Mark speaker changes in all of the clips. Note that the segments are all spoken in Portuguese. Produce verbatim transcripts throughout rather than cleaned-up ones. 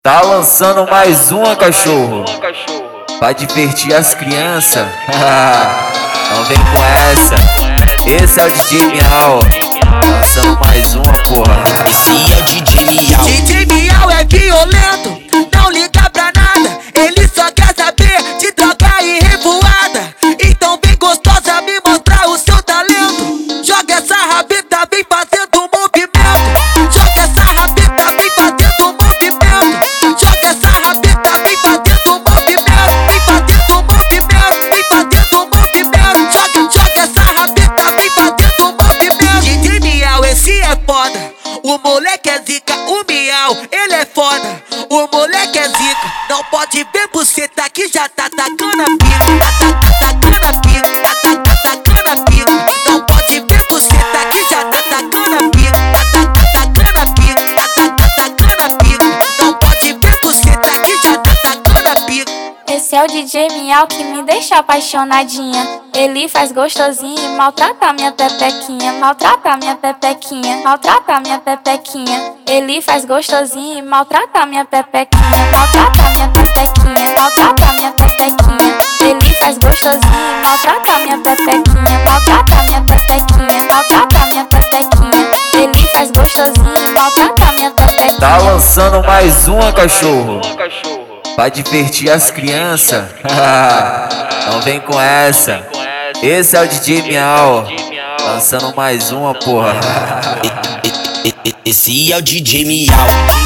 Speaker 1: Tá lançando mais uma, cachorro, pra divertir as crianças. Não vem com essa. Esse é o D J Miau, lançando mais uma, porra.
Speaker 2: Esse é o D J Miau.
Speaker 3: D J Miau é violento, não liga pra nada. Ele só quer saber de droga e revoada. Então vem gostosa me mostrar o seu talento. Joga essa rabeta, vem fazendo movimento. Joga essa rabeta, vem fazendo movimento. Joga essa rabeta, vem fazendo movimento. Vem fazendo movimento, vem fazendo movimento. Joga, joga essa rabeta, vem fazendo movimento. D J Miau, esse é foda. O moleque é zica, o Miau, ele é foda. O moleque é zica, não pode ver buceta que já tá tacando a pica. Tá, tá, tá tacando a pica, tá, tá, tá tacando a pica. Não pode ver buceta que já tá tacando a pica. Tá, tá, tá tacando a pica, tá, tá, tá tacando a pica. Não pode ver buceta que já tá tacando a pica.
Speaker 4: Esse é o D J Miau que me deixa apaixonadinha. Ele faz gostosinho e maltrata minha pepequinha. Maltrata minha pepequinha, maltrata minha pepequinha. Ele faz gostosinho e maltrata minha pepequinha. Maltrata minha pepequinha, maltrata minha pepequinha. Ele faz gostosinho e maltrata minha pepequinha. Maltrata minha pepequinha, maltrata minha pepequinha. Ele faz gostosinho e maltrata minha pepequinha.
Speaker 1: Tá lançando mais uma, cachorro, pra divertir as crianças. Não vem com essa. Esse é o D J Miau, lançando mais uma, porra.
Speaker 2: Esse é o D J Miau.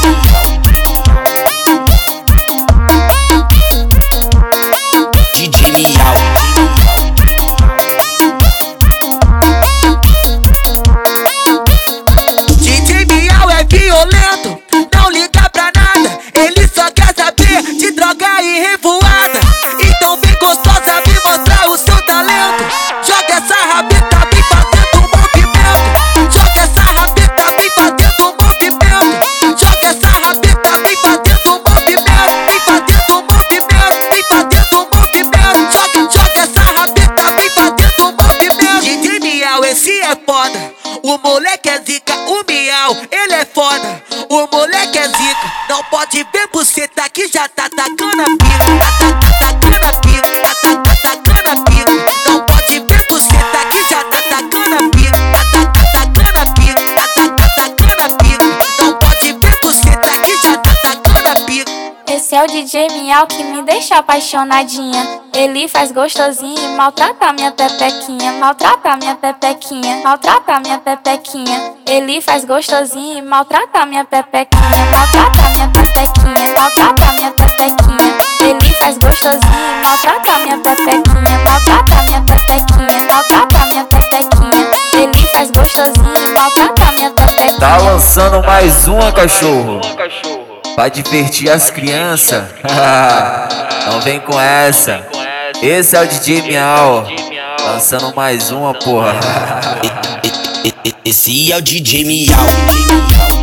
Speaker 2: D J Miau.
Speaker 3: D J Miau é violento, não liga pra nada. Ele só quer saber de droga e revoada. Então vem gostosa me mostrar o seu talento. Joga essa rabeta, vem fazendo movimento. Joga essa rabeta, vem fazendo movimento. Joga essa rabeta, vem fazendo movimento. Vem fazendo movimento, vem fazendo movimento. Joga, joga essa rabeta, vem fazendo movimento. D J Miau, esse é foda. O moleque é zica, o Miau, ele é foda. O moleque é zica, não pode ver buceta que já tá tacando a pica. Tá, tá, tá tacando a pica, tá, tá, tá tacando a pica. Não pode ver buceta que já tá tacando a pica. Tá, tá, tá tacando a pica, tá, tá, tá tacando a pica. Não pode ver buceta que já tá tacando a pica.
Speaker 4: Esse é o D J Miau que me deixa apaixonadinha. Ele faz gostosinho e maltrata minha pepequinha. Maltrata minha pepequinha, maltrata minha pepequinha. Ele faz gostosinho e maltrata minha pepequinha. Maltrata minha pepequinha, maltrata minha pepequinha. Ele faz gostosinho e maltrata minha pepequinha. Maltrata minha pepequinha, maltrata minha pepequinha. Ele faz gostosinho e maltrata minha pepequinha.
Speaker 1: Tá lançando mais uma, cachorro, pra divertir as crianças. Não vem com essa. Esse é o D J Miau, lançando mais uma, porra.
Speaker 2: Esse é o D J Miau.